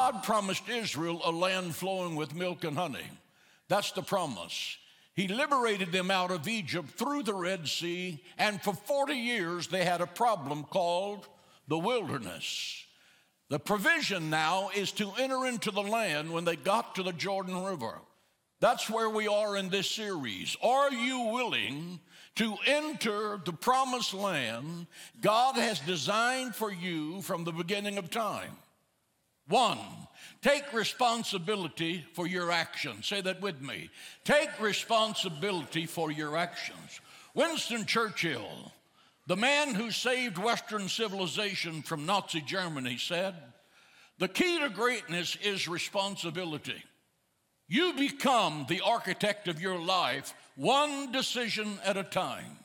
God promised Israel a land flowing with milk and honey. That's the promise. He liberated them out of Egypt through the Red Sea, and for 40 years they had a problem called the wilderness. The provision now is to enter into the land when they got to the Jordan River. That's where we are in this series. Are you willing to enter the promised land God has designed for you from the beginning of time? 1, take responsibility for your actions. Say that with me. Take responsibility for your actions. Winston Churchill, the man who saved Western civilization from Nazi Germany, said, "The key to greatness is responsibility. You become the architect of your life one decision at a time.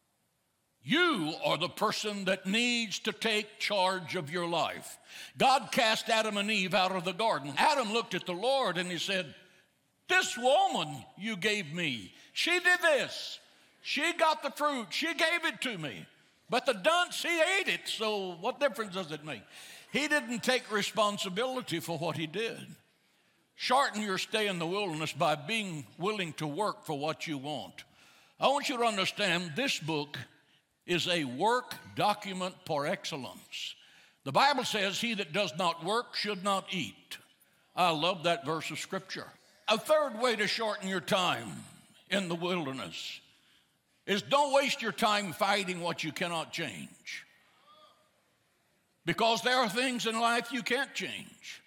You are the person that needs to take charge of your life." God cast Adam and Eve out of the garden. Adam looked at the Lord and he said, "This woman you gave me, she did this. She got the fruit. She gave it to me. But the dunce, he ate it. So what difference does it make?" He didn't take responsibility for what he did. Shorten your stay in the wilderness by being willing to work for what you want. I want you to understand this book is a work document par excellence. The Bible says, "He that does not work should not eat." I love that verse of Scripture. A third way to shorten your time in the wilderness is don't waste your time fighting what you cannot change. Because there are things in life you can't change.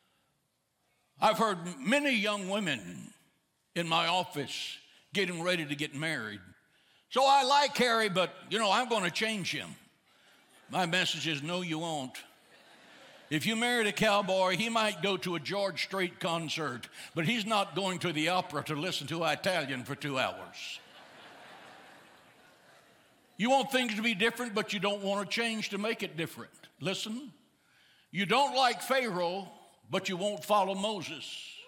I've heard many young women in my office getting ready to get married. "So I like Harry, but, I'm going to change him." My message is, no, you won't. If you married a cowboy, he might go to a George Strait concert, but he's not going to the opera to listen to Italian for 2 hours. You want things to be different, but you don't want to change to make it different. Listen, you don't like Pharaoh, but you won't follow Moses.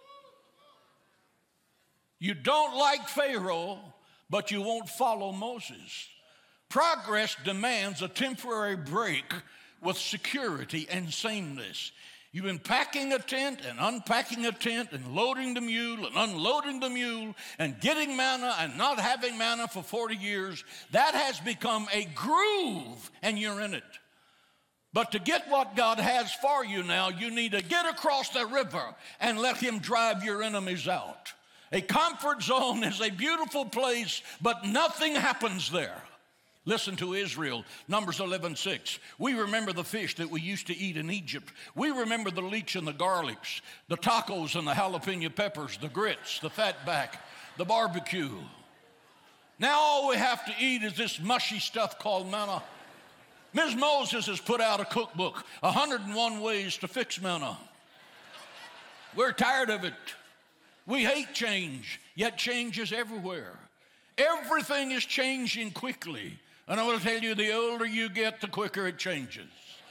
You don't like Pharaoh, but you won't follow Moses. Progress demands a temporary break with security and sameness. You've been packing a tent and unpacking a tent and loading the mule and unloading the mule and getting manna and not having manna for 40 years. That has become a groove and you're in it. But to get what God has for you now, you need to get across the river and let Him drive your enemies out. A comfort zone is a beautiful place, but nothing happens there. Listen to Israel, Numbers 11:6. We remember the fish that we used to eat in Egypt. We remember the leeks and the garlics, the tacos and the jalapeno peppers, the grits, the fatback, the barbecue. Now all we have to eat is this mushy stuff called manna. Ms. Moses has put out a cookbook, 101 Ways to Fix Manna. We're tired of it. We hate change, yet change is everywhere. Everything is changing quickly. And I want to tell you, the older you get, the quicker it changes.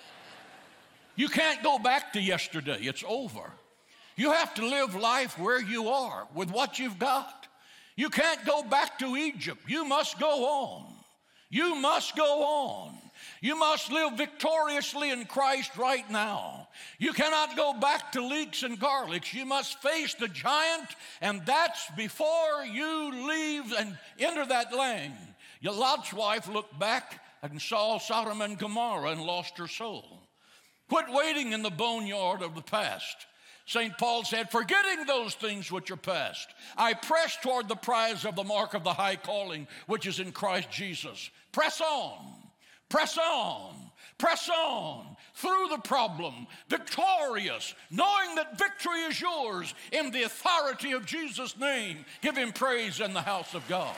You can't go back to yesterday. It's over. You have to live life where you are with what you've got. You can't go back to Egypt. You must go on. You must go on. You must live victoriously in Christ right now. You cannot go back to leeks and garlics. You must face the giant, and that's before you leave and enter that land. Lot's wife looked back and saw Sodom and Gomorrah and lost her soul. Quit waiting in the boneyard of the past. St. Paul said, "Forgetting those things which are past, I press toward the prize of the mark of the high calling, which is in Christ Jesus." Press on, press on, press on through the problem, victorious, knowing that victory is yours in the authority of Jesus' name. Give Him praise in the house of God.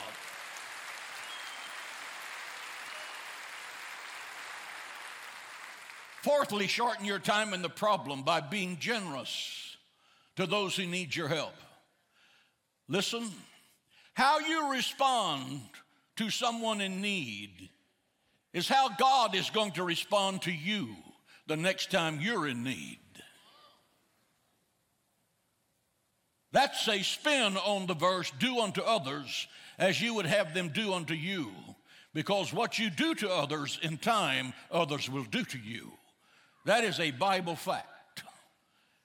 Fourthly, shorten your time in the problem by being generous to those who need your help. Listen, how you respond to someone in need is how God is going to respond to you the next time you're in need. That's a spin on the verse, "Do unto others as you would have them do unto you," because what you do to others in time, others will do to you. That is a Bible fact.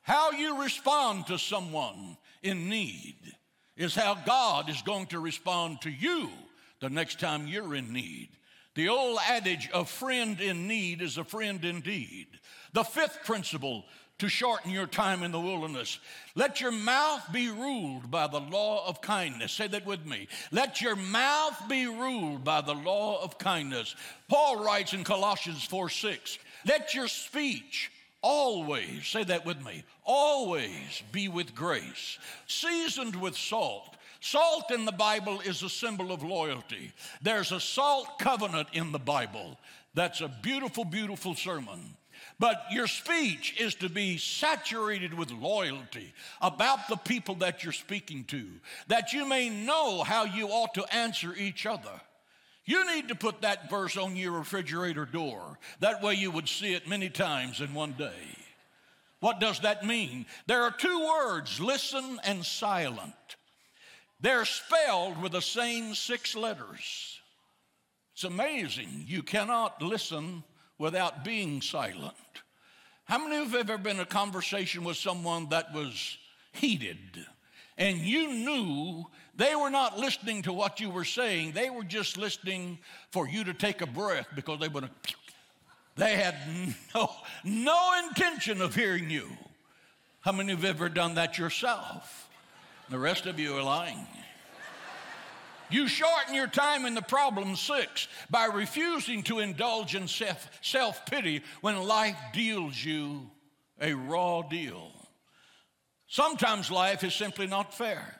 How you respond to someone in need is how God is going to respond to you the next time you're in need. The old adage, a friend in need is a friend indeed. The fifth principle to shorten your time in the wilderness: let your mouth be ruled by the law of kindness. Say that with me. Let your mouth be ruled by the law of kindness. Paul writes in Colossians 4:6, let your speech always, say that with me, always be with grace, seasoned with salt. Salt in the Bible is a symbol of loyalty. There's a salt covenant in the Bible. That's a beautiful, beautiful sermon. But your speech is to be saturated with loyalty about the people that you're speaking to, that you may know how you ought to answer each other. You need to put that verse on your refrigerator door. That way you would see it many times in one day. What does that mean? There are two words, listen and silent. They're spelled with the same 6 letters. It's amazing. You cannot listen without being silent. How many of you have ever been in a conversation with someone that was heated and you knew they were not listening to what you were saying, they were just listening for you to take a breath because they had no intention of hearing you? How many of you have ever done that yourself? The rest of you are lying. You shorten your time in the problem 6 by refusing to indulge in self-pity when life deals you a raw deal. Sometimes life is simply not fair.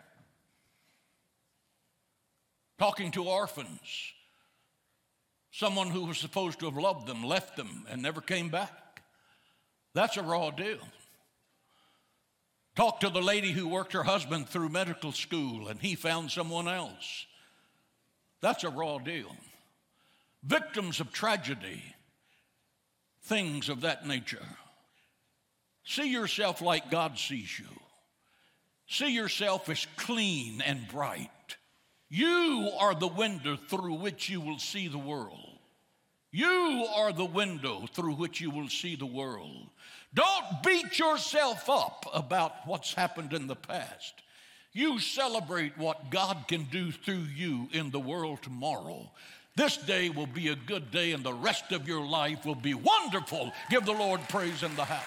Talking to orphans, someone who was supposed to have loved them, left them, and never came back. That's a raw deal. Talk to the lady who worked her husband through medical school and he found someone else. That's a raw deal. Victims of tragedy, things of that nature. See yourself like God sees you. See yourself as clean and bright. You are the window through which you will see the world. You are the window through which you will see the world. Don't beat yourself up about what's happened in the past. You celebrate what God can do through you in the world tomorrow. This day will be a good day and the rest of your life will be wonderful. Give the Lord praise in the house.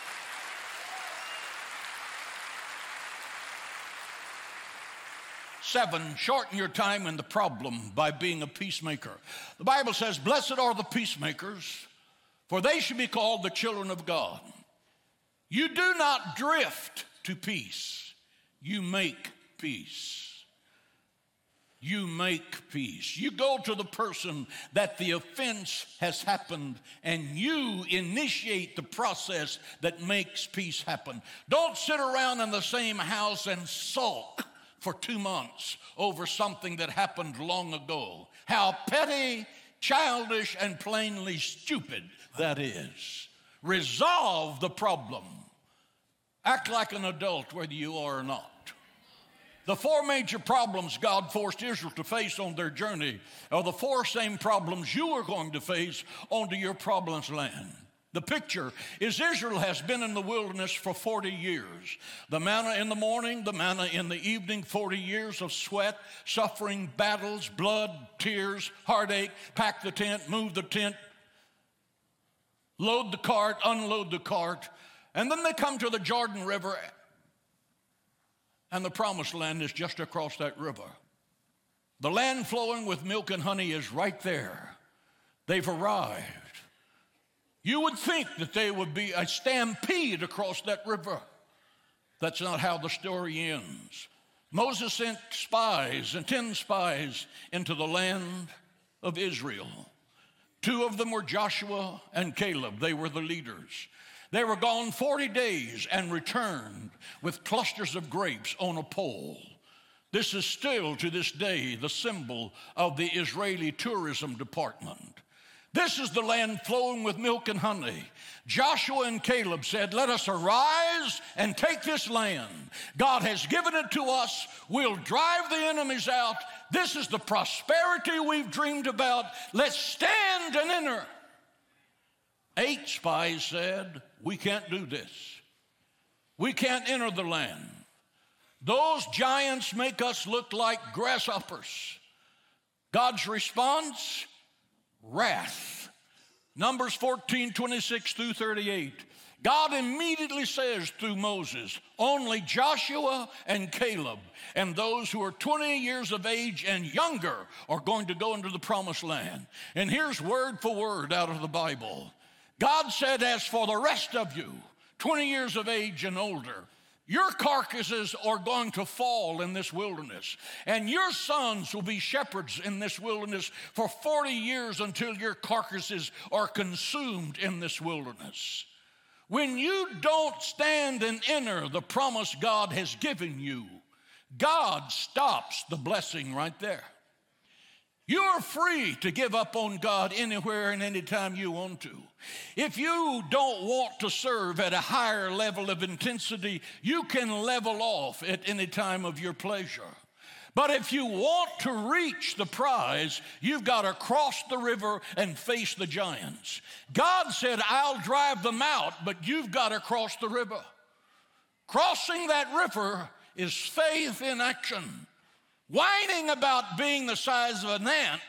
Seven, shorten your time in the problem by being a peacemaker. The Bible says, blessed are the peacemakers, for they should be called the children of God. You do not drift to peace. You make peace. You make peace. You go to the person that the offense has happened and you initiate the process that makes peace happen. Don't sit around in the same house and sulk for 2 months over something that happened long ago. How petty, childish, and plainly stupid that is. Resolve the problem. Act like an adult whether you are or not. The 4 major problems God forced Israel to face on their journey are the 4 same problems you are going to face onto your promised land. The picture is Israel has been in the wilderness for 40 years. The manna in the morning, the manna in the evening, 40 years of sweat, suffering, battles, blood, tears, heartache, pack the tent, move the tent, load the cart, unload the cart. And then they come to the Jordan River, and the promised land is just across that river. The land flowing with milk and honey is right there. They've arrived. You would think that there would be a stampede across that river. That's not how the story ends. Moses sent spies, and 10 spies, into the land of Israel. 2 of them were Joshua and Caleb. They were the leaders. They were gone 40 days and returned with clusters of grapes on a pole. This is still to this day the symbol of the Israeli tourism department. This is the land flowing with milk and honey. Joshua and Caleb said, let us arise and take this land. God has given it to us. We'll drive the enemies out. This is the prosperity we've dreamed about. Let's stand and enter. 8 spies said, we can't do this. We can't enter the land. Those giants make us look like grasshoppers. God's response? Wrath. Numbers 14, 26 through 38. God immediately says through Moses, only Joshua and Caleb and those who are 20 years of age and younger are going to go into the promised land. And here's word for word out of the Bible. God said, as for the rest of you, 20 years of age and older, your carcasses are going to fall in this wilderness, and your sons will be shepherds in this wilderness for 40 years until your carcasses are consumed in this wilderness. When you don't stand and enter the promise God has given you, God stops the blessing right there. You are free to give up on God anywhere and anytime you want to. If you don't want to serve at a higher level of intensity, you can level off at any time of your pleasure. But if you want to reach the prize, you've got to cross the river and face the giants. God said, I'll drive them out, but you've got to cross the river. Crossing that river is faith in action. Whining about being the size of an ant,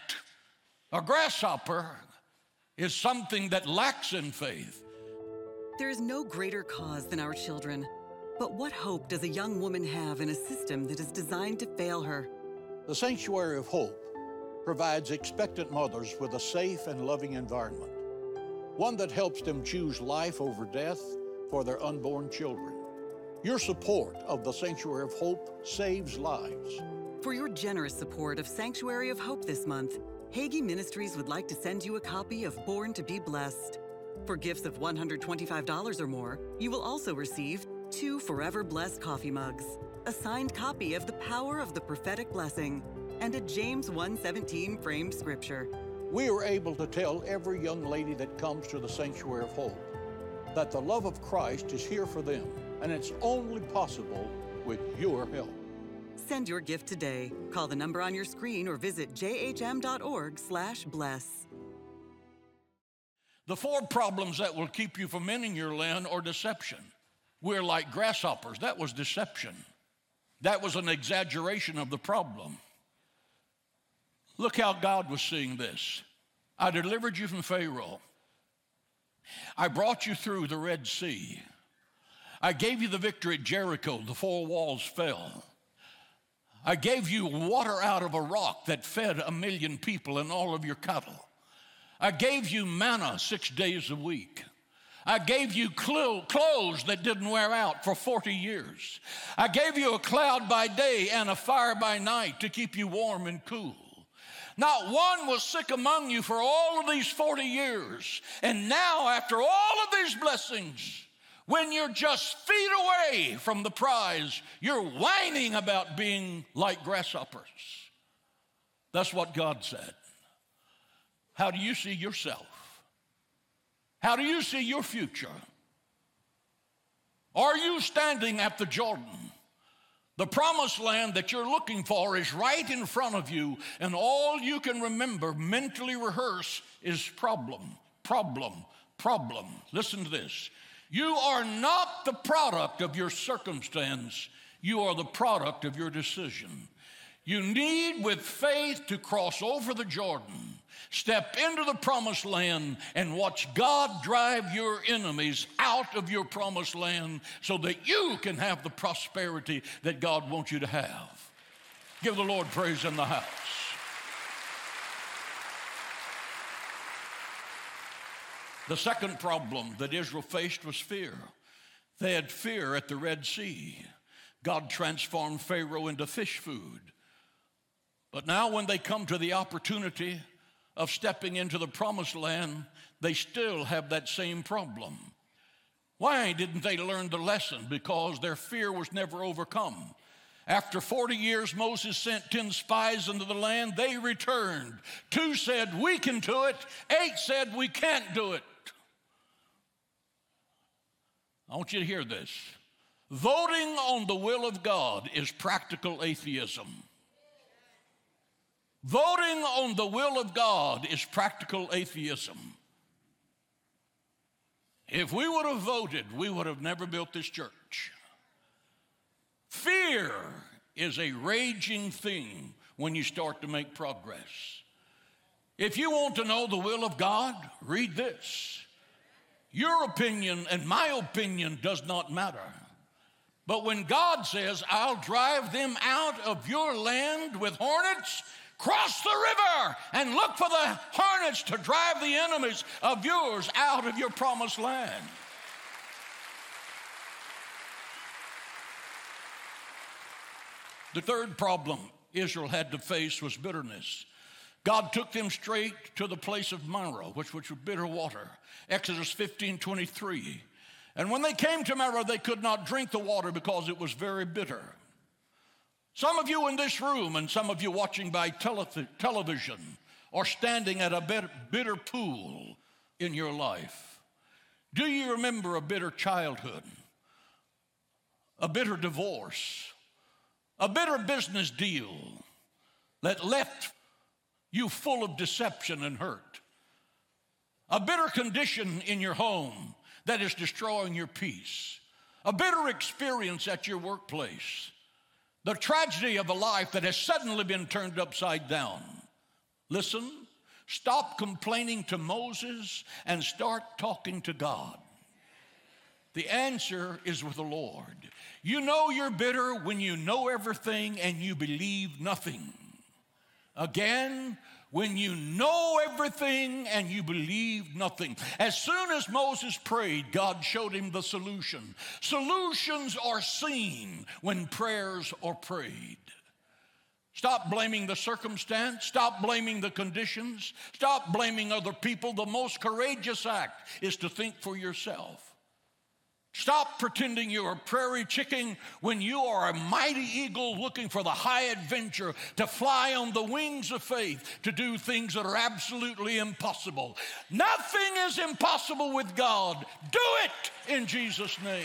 a grasshopper, is something that lacks in faith. There is no greater cause than our children. But what hope does a young woman have in a system that is designed to fail her? The Sanctuary of Hope provides expectant mothers with a safe and loving environment, one that helps them choose life over death for their unborn children. Your support of the Sanctuary of Hope saves lives. For your generous support of Sanctuary of Hope this month, Hagee Ministries would like to send you a copy of Born to be Blessed. For gifts of $125 or more, you will also receive 2 Forever Blessed coffee mugs, a signed copy of The Power of the Prophetic Blessing, and a James 1:17 framed scripture. We are able to tell every young lady that comes to the Sanctuary of Hope that the love of Christ is here for them, and it's only possible with your help. Send your gift today. Call the number on your screen or visit jhm.org/bless. The 4 problems that will keep you from entering your land are deception. We're like grasshoppers. That was deception. That was an exaggeration of the problem. Look how God was seeing this. I delivered you from Pharaoh. I brought you through the Red Sea. I gave you the victory at Jericho. The 4 walls fell. I gave you water out of a rock that fed 1 million people and all of your cattle. I gave you manna 6 days a week. I gave you clothes that didn't wear out for 40 years. I gave you a cloud by day and a fire by night to keep you warm and cool. Not one was sick among you for all of these 40 years. And now, after all of these blessings, when you're just feet away from the prize, you're whining about being like grasshoppers. That's what God said. How do you see yourself? How do you see your future? Are you standing at the Jordan? The promised land that you're looking for is right in front of you, and all you can remember, mentally rehearse, is problem, problem, problem. Listen to this. You are not the product of your circumstance. You are the product of your decision. You need, with faith, to cross over the Jordan, step into the promised land, and watch God drive your enemies out of your promised land so that you can have the prosperity that God wants you to have. Give the Lord praise in the house. The second problem that Israel faced was fear. They had fear at the Red Sea. God transformed Pharaoh into fish food. But now when they come to the opportunity of stepping into the promised land, they still have that same problem. Why didn't they learn the lesson? Because their fear was never overcome. After 40 years, Moses sent 10 spies into the land. They returned. 2 said, we can do it. 8 said, we can't do it. I want you to hear this. Voting on the will of God is practical atheism. Voting on the will of God is practical atheism. If we would have voted, we would have never built this church. Fear is a raging thing when you start to make progress. If you want to know the will of God, read this. Your opinion and my opinion does not matter. But when God says, I'll drive them out of your land with hornets, cross the river and look for the hornets to drive the enemies of yours out of your promised land. The third problem Israel had to face was bitterness. God took them straight to the place of Marah, which was bitter water. Exodus 15:23. And when they came to Marah, they could not drink the water because it was very bitter. Some of you in this room and some of you watching by television are standing at a bitter pool in your life. Do you remember a bitter childhood, a bitter divorce, a bitter business deal that left you full of deception and hurt, a bitter condition in your home that is destroying your peace, a bitter experience at your workplace, the tragedy of a life that has suddenly been turned upside down? Listen, stop complaining to Moses and start talking to God. The answer is with the Lord. You know you're bitter when you know everything and you believe nothing. Again, when you know everything and you believe nothing. As soon as Moses prayed, God showed him the solution. Solutions are seen when prayers are prayed. Stop blaming the circumstance. Stop blaming the conditions. Stop blaming other people. The most courageous act is to think for yourself. Stop pretending you're a prairie chicken when you are a mighty eagle looking for the high adventure, to fly on the wings of faith, to do things that are absolutely impossible. Nothing is impossible with God. Do it in Jesus' name.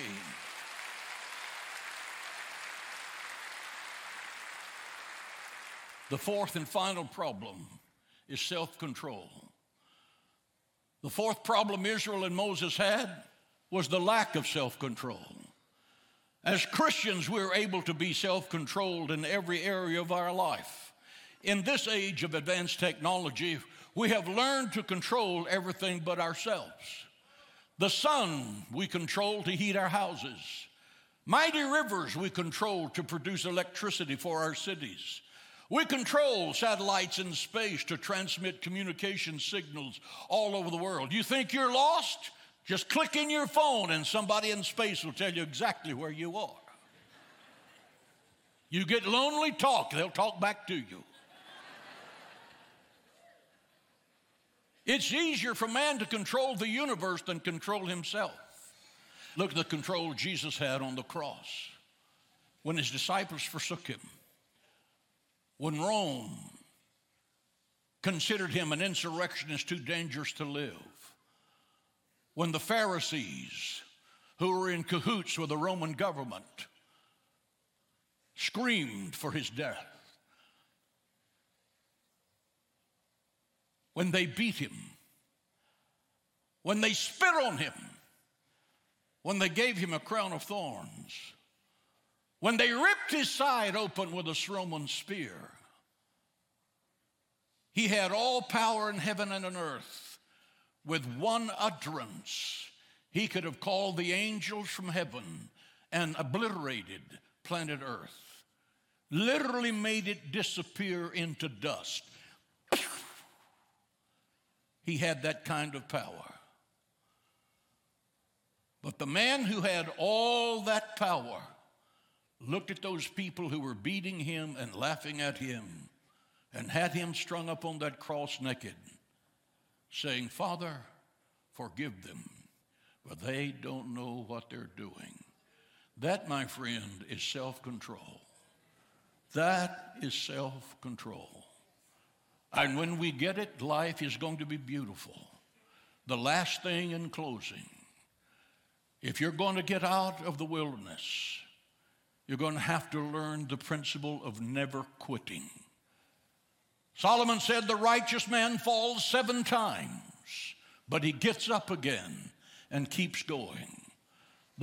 The fourth and final problem is self-control. The fourth problem Israel and Moses had was the lack of self-control. As Christians, we're able to be self-controlled in every area of our life. In this age of advanced technology, we have learned to control everything but ourselves. The sun we control to heat our houses. Mighty rivers we control to produce electricity for our cities. We control satellites in space to transmit communication signals all over the world. You think you're lost? Just click in your phone and somebody in space will tell you exactly where you are. You get lonely, talk. They'll talk back to you. It's easier for man to control the universe than control himself. Look at the control Jesus had on the cross when his disciples forsook him, when Rome considered him an insurrectionist too dangerous to live, when the Pharisees, who were in cahoots with the Roman government, screamed for his death, when they beat him, when they spit on him, when they gave him a crown of thorns, when they ripped his side open with a Roman spear. He had all power in heaven and on earth. With one utterance, he could have called the angels from heaven and obliterated planet Earth, literally made it disappear into dust. He had that kind of power. But the man who had all that power looked at those people who were beating him and laughing at him and had him strung up on that cross naked, saying, Father, forgive them, for they don't know what they're doing. That, my friend, is self-control. That is self-control. And when we get it, life is going to be beautiful. The last thing in closing, if you're going to get out of the wilderness, you're going to have to learn the principle of never quitting. Solomon said the righteous man falls 7 times, but he gets up again and keeps going.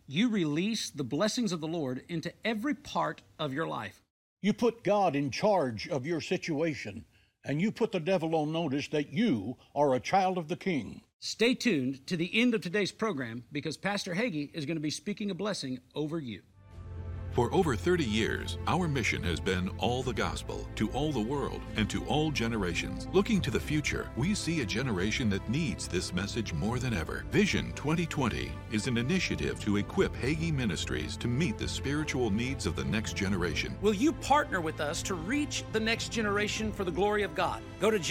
you release the blessings of the Lord into every part of your life. You put God in charge of your situation, and you put the devil on notice that you are a child of the King. Stay tuned to the end of today's program because Pastor Hagee is going to be speaking a blessing over you. For over 30 years, our mission has been all the gospel to all the world and to all generations. Looking to the future, we see a generation that needs this message more than ever. Vision 2020 is an initiative to equip Hagee Ministries to meet the spiritual needs of the next generation. Will you partner with us to reach the next generation for the glory of God? Go to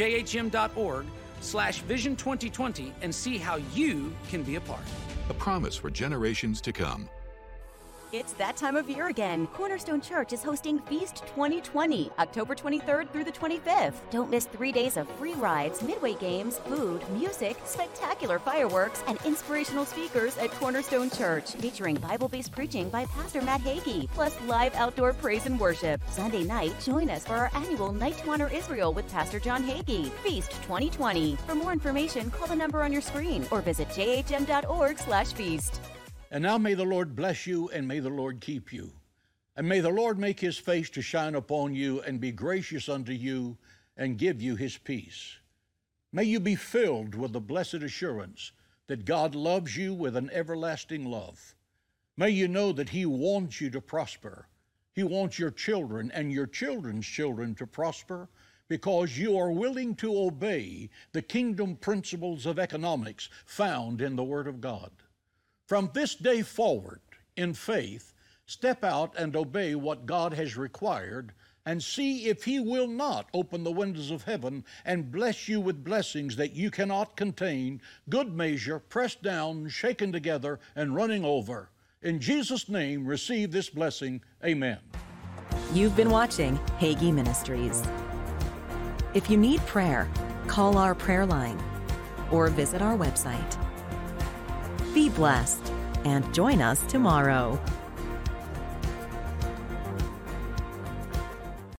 jhm.org/Vision 2020 and see how you can be a part. A promise for generations to come. It's that time of year again. Cornerstone Church is hosting Feast 2020, October 23rd through the 25th. Don't miss 3 days of free rides, midway games, food, music, spectacular fireworks, and inspirational speakers at Cornerstone Church, featuring Bible-based preaching by Pastor Matt Hagee, plus live outdoor praise and worship. Sunday night, join us for our annual Night to Honor Israel with Pastor John Hagee. Feast 2020. For more information, call the number on your screen or visit jhm.org/feast. And now may the Lord bless you, and may the Lord keep you. And may the Lord make his face to shine upon you and be gracious unto you and give you his peace. May you be filled with the blessed assurance that God loves you with an everlasting love. May you know that he wants you to prosper. He wants your children and your children's children to prosper because you are willing to obey the kingdom principles of economics found in the Word of God. From this day forward, in faith, step out and obey what God has required and see if he will not open the windows of heaven and bless you with blessings that you cannot contain, good measure, pressed down, shaken together, and running over. In Jesus' name, receive this blessing. Amen. You've been watching Hagee Ministries. If you need prayer, call our prayer line or visit our website. Be blessed and join us tomorrow.